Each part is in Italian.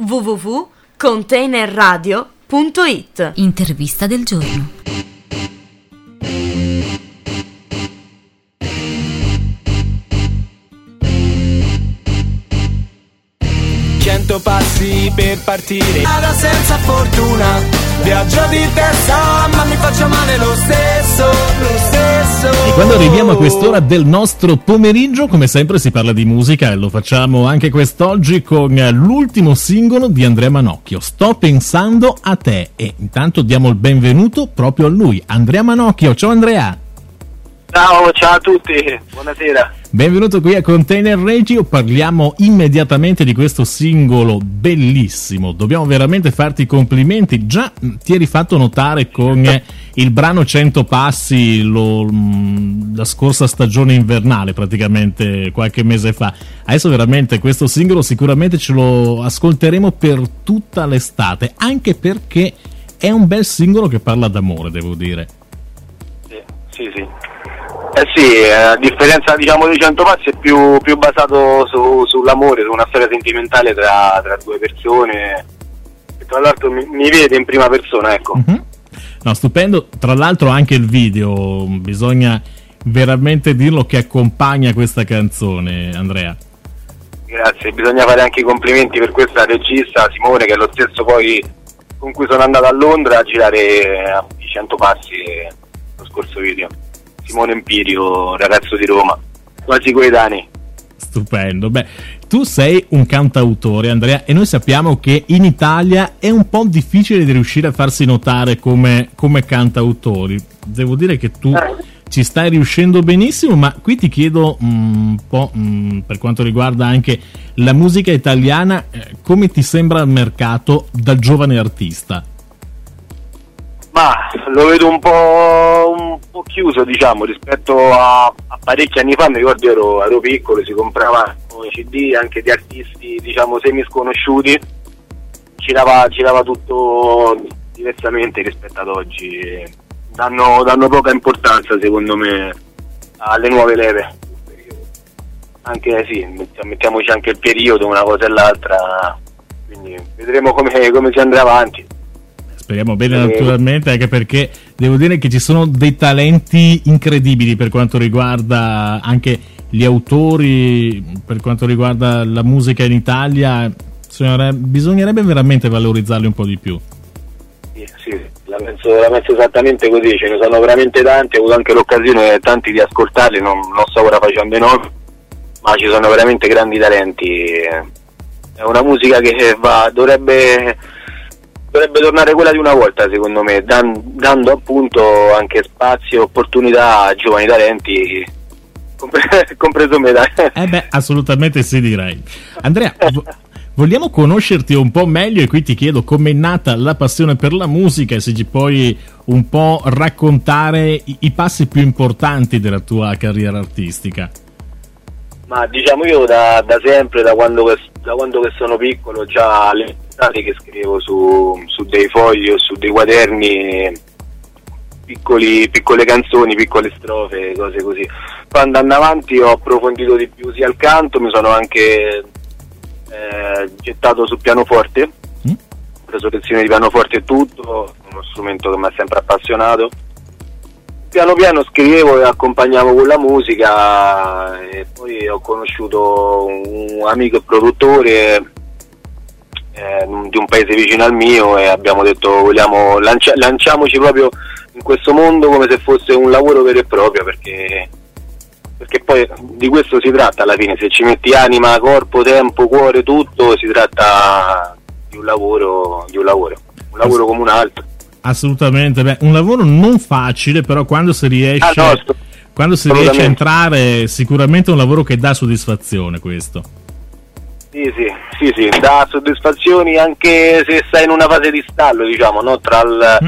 www.containerradio.it. Intervista del giorno. Passi per partire, nada senza fortuna, viaggio di testa ma mi faccio male lo stesso. E quando arriviamo a quest'ora del nostro pomeriggio, come sempre si parla di musica e lo facciamo anche quest'oggi con l'ultimo singolo di Andrea Manocchio, Sto pensando a te. E intanto diamo il benvenuto proprio a lui, Andrea Manocchio. Ciao Andrea. Ciao a tutti, buonasera. Benvenuto qui a Container Radio. Parliamo immediatamente di questo singolo bellissimo. Dobbiamo veramente farti i complimenti. Già ti eri fatto notare con il brano 100 passi la scorsa stagione invernale, praticamente qualche mese fa. Adesso veramente questo singolo sicuramente ce lo ascolteremo per tutta l'estate, anche perché è un bel singolo che parla d'amore, devo dire. Sì. A differenza di 100 passi è più basato sull'amore, su una storia sentimentale tra due persone, e tra l'altro mi vede in prima persona, ecco. Mm-hmm. No, stupendo. Tra l'altro anche il video, bisogna veramente dirlo, che accompagna questa canzone, Andrea. Grazie, bisogna fare anche i complimenti per questa regista, Simone, che è lo stesso poi con cui sono andato a Londra a girare i 100 passi lo scorso video. Simone Empirio, ragazzo di Roma, quasi coetanei. Stupendo. Beh, tu sei un cantautore, Andrea, e noi sappiamo che in Italia è un po' difficile di riuscire a farsi notare come cantautori. Devo dire che tu ci stai riuscendo benissimo, ma qui ti chiedo un po' per quanto riguarda anche la musica italiana, come ti sembra il mercato da giovane artista? Ma lo vedo un po' chiuso, rispetto a parecchi anni fa. Mi ricordo ero piccolo, si compravano i CD anche di artisti semi sconosciuti, girava tutto diversamente rispetto ad oggi. Danno poca importanza, secondo me, alle nuove leve. Anche mettiamoci anche il periodo, una cosa e l'altra, quindi vedremo come si andrà avanti. Speriamo bene, naturalmente, anche perché devo dire che ci sono dei talenti incredibili per quanto riguarda anche gli autori, per quanto riguarda la musica in Italia. Bisognerebbe veramente valorizzarli un po' di più. Sì, la penso esattamente così. Ce ne sono veramente tanti, ho avuto anche l'occasione tanti di ascoltarli, non sto ora facendo i nomi, ma ci sono veramente grandi talenti. È una musica che dovrebbe tornare quella di una volta, secondo me, dando appunto anche spazio e opportunità a giovani talenti, compreso me. Assolutamente sì, direi. Andrea, vogliamo conoscerti un po' meglio, e qui ti chiedo com'è nata la passione per la musica e se ci puoi un po' raccontare i passi più importanti della tua carriera artistica. Ma io da sempre, da quando che sono piccolo, già alle che scrivo su dei fogli o su dei quaderni piccole canzoni, piccole strofe, cose così. Poi andando avanti ho approfondito di più sia il canto, mi sono anche gettato sul pianoforte, ho preso lezioni di pianoforte e tutto, uno strumento che mi ha sempre appassionato. Piano piano scrivevo e accompagnavo con la musica, e poi ho conosciuto un amico e produttore di un paese vicino al mio, e abbiamo detto lanciamoci proprio in questo mondo come se fosse un lavoro vero e proprio, perché poi di questo si tratta alla fine. Se ci metti anima, corpo, tempo, cuore, tutto, si tratta di un lavoro come un altro. Assolutamente, un lavoro non facile, però quando si riesce a entrare, sicuramente è un lavoro che dà soddisfazione, questo. Sì, dà soddisfazioni anche se stai in una fase di stallo, no? Tra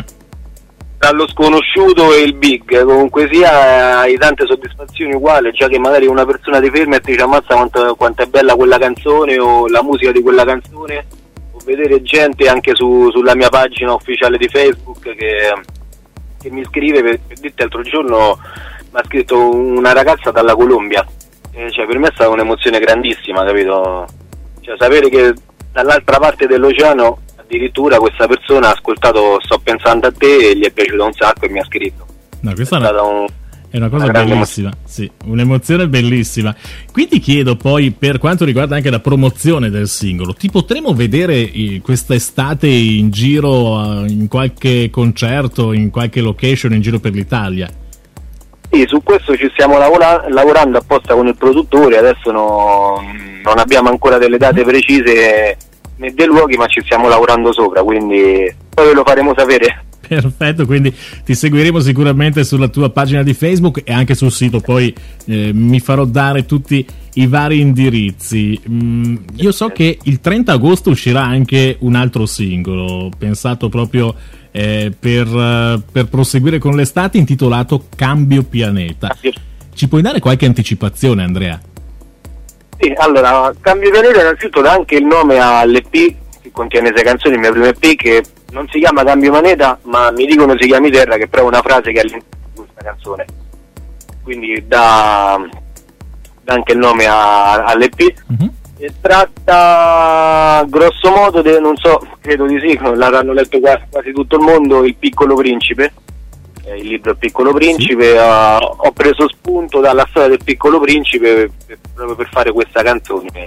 lo sconosciuto e il big, comunque sia, hai tante soddisfazioni uguali, già che magari una persona ti ferma e ti dice ammazza quanto è bella quella canzone o la musica di quella canzone, o vedere gente anche sulla mia pagina ufficiale di Facebook che mi scrive. Per dirti, l'altro giorno mi ha scritto una ragazza dalla Colombia, per me è stata un'emozione grandissima, capito? Sapere che dall'altra parte dell'oceano addirittura questa persona ha ascoltato Sto pensando a te e gli è piaciuto un sacco e mi ha scritto. No, questa è una cosa bellissima, sì, un'emozione bellissima. Qui ti chiedo poi, per quanto riguarda anche la promozione del singolo, ti potremo vedere quest'estate in giro in qualche concerto, in qualche location in giro per l'Italia? Sì, su questo ci stiamo lavorando apposta con il produttore, adesso non abbiamo ancora delle date precise né dei luoghi, ma ci stiamo lavorando sopra, quindi poi ve lo faremo sapere. Perfetto, quindi ti seguiremo sicuramente sulla tua pagina di Facebook e anche sul sito, poi mi farò dare tutti i vari indirizzi. Io so che il 30 agosto uscirà anche un altro singolo pensato proprio per proseguire con l'estate, intitolato Cambio Pianeta. Ci puoi dare qualche anticipazione, Andrea? Sì, allora, Cambio Pianeta innanzitutto dà anche il nome all'EP che contiene 6 canzoni, il mio primo EP, che non si chiama Cambio Pianeta, ma mi dicono si chiami Terra, che però è una frase che è all'interno di questa canzone, quindi dà anche il nome all'EP. E tratta grosso modo non so, credo di sì, l'hanno letto quasi tutto il mondo, Il Piccolo Principe, il libro Il Piccolo Principe. Sì. Ho preso spunto dalla storia del Piccolo Principe proprio per fare questa canzone.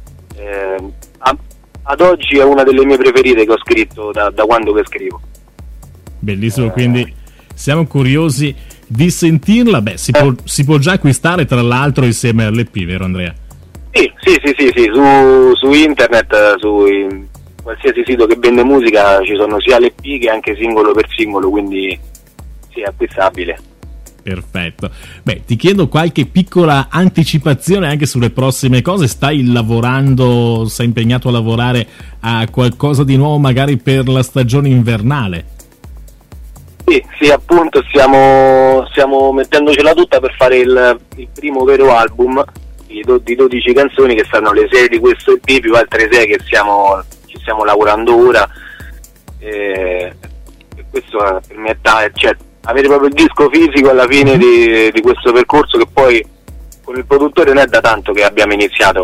Ad oggi è una delle mie preferite che ho scritto da quando che scrivo. Bellissimo, quindi siamo curiosi di sentirla. Beh, si può già acquistare tra l'altro insieme all'EP, vero Andrea? Sì, su internet, su qualsiasi sito che vende musica ci sono sia l'EP che anche singolo per singolo, quindi sì, è acquistabile. Perfetto. Beh, ti chiedo qualche piccola anticipazione anche sulle prossime cose. Sei impegnato a lavorare a qualcosa di nuovo magari per la stagione invernale? Sì, appunto stiamo mettendocela tutta per fare il primo vero album di 12 canzoni, che saranno le 6 di questo EP più altre 6 che ci stiamo lavorando ora, e questo per me è avere proprio il disco fisico alla fine di questo percorso, che poi con il produttore non è da tanto che abbiamo iniziato,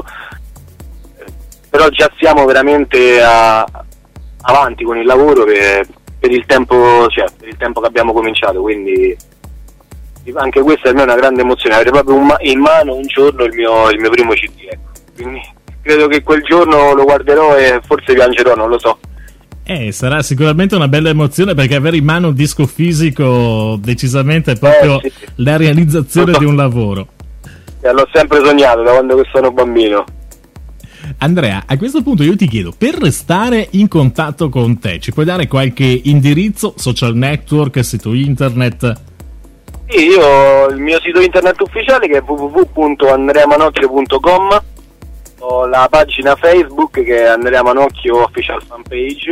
però già siamo veramente avanti con il lavoro per il tempo che abbiamo cominciato, quindi anche questa per me è una grande emozione, avere proprio in mano un giorno il mio primo CD, ecco. Quindi credo che quel giorno lo guarderò e forse piangerò, non lo so. Sarà sicuramente una bella emozione, perché avere in mano un disco fisico decisamente è proprio sì. La realizzazione di un lavoro. L'ho sempre sognato da quando sono bambino. Andrea, a questo punto io ti chiedo, per restare in contatto con te, ci puoi dare qualche indirizzo, social network, sito internet? Sì, io ho il mio sito internet ufficiale che è www.andreamanocchio.com, ho la pagina Facebook che è Andrea Manocchio Official Fanpage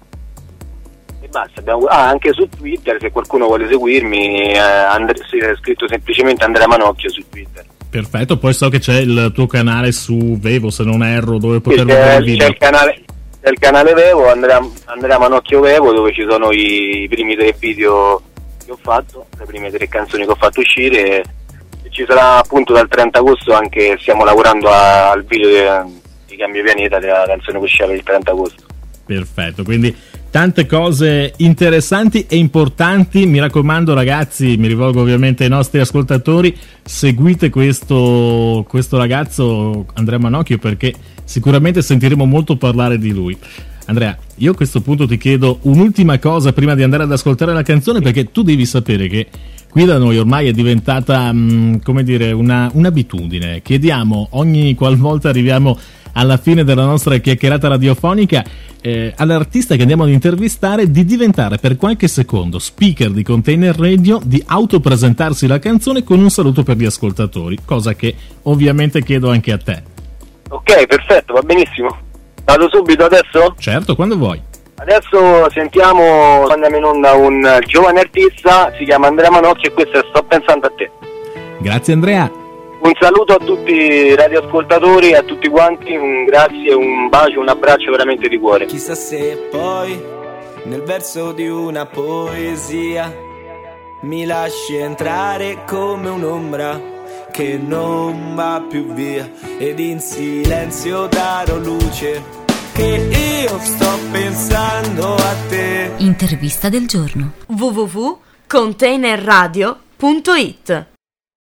e basta. Anche su Twitter, se qualcuno vuole seguirmi, è scritto semplicemente Andrea Manocchio su Twitter. Perfetto, poi so che c'è il tuo canale su Vevo, se non erro, dove poter vedere il video. C'è il canale Vevo, Andrea Manocchio Vevo, dove ci sono i primi 3 video che ho fatto, le prime 3 canzoni che ho fatto uscire, e ci sarà appunto dal 30 agosto anche, stiamo lavorando al video di Cambio Pianeta, della canzone che uscirà il 30 agosto. Perfetto, quindi tante cose interessanti e importanti. Mi raccomando ragazzi, mi rivolgo ovviamente ai nostri ascoltatori, seguite questo ragazzo Andrea Manocchio, perché sicuramente sentiremo molto parlare di lui. Andrea, io a questo punto ti chiedo un'ultima cosa prima di andare ad ascoltare la canzone, perché tu devi sapere che qui da noi ormai è diventata un'abitudine. Chiediamo ogni qualvolta arriviamo alla fine della nostra chiacchierata radiofonica all'artista che andiamo ad intervistare di diventare per qualche secondo speaker di Container Radio, di autopresentarsi la canzone con un saluto per gli ascoltatori, cosa che ovviamente chiedo anche a te. Ok, perfetto, va benissimo. Vado subito adesso? Certo, quando vuoi. Adesso andiamo in onda un giovane artista, si chiama Andrea Manocchio e questo è Sto pensando a te. Grazie Andrea. Un saluto a tutti i radioascoltatori e a tutti quanti, un grazie, un bacio, un abbraccio veramente di cuore. Chissà se poi nel verso di una poesia mi lasci entrare come un'ombra che non va più via, ed in silenzio darò luce che io sto pensando a te. Intervista del giorno. www.containerradio.it